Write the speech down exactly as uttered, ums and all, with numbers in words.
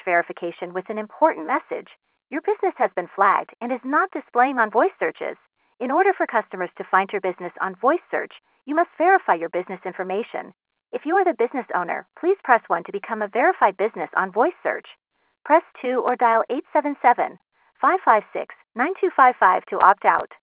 verification with an important message. Your business has been flagged and is not displaying on voice searches. In order for customers to find your business on voice search, you must verify your business information. If you are the business owner, please press one to become a verified business on voice search. Press two or dial eight seven seven, five five six, nine two five five to opt out.